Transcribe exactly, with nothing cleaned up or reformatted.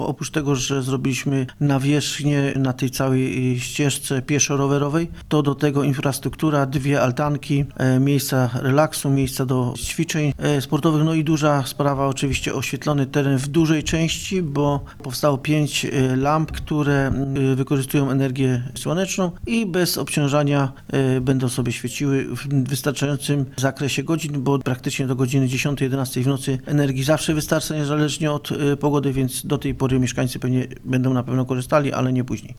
Oprócz tego, że zrobiliśmy nawierzchnię na tej całej ścieżce pieszo-rowerowej, to do tego infrastruktura, dwie altanki, e, miejsca relaksu, miejsca do ćwiczeń e, sportowych, no i duża sprawa, oczywiście oświetlony teren w dużej części, bo powstało pięć e, lamp, które e, wykorzystują energię słoneczną i bez obciążania e, będą sobie świeciły w wystarczającym zakresie godzin, bo praktycznie do godziny dziesiątej jedenastej w nocy energii zawsze wystarcza, niezależnie od e, pogody, więc do tej pory mieszkańcy pewnie będą na pewno korzystali, ale nie później.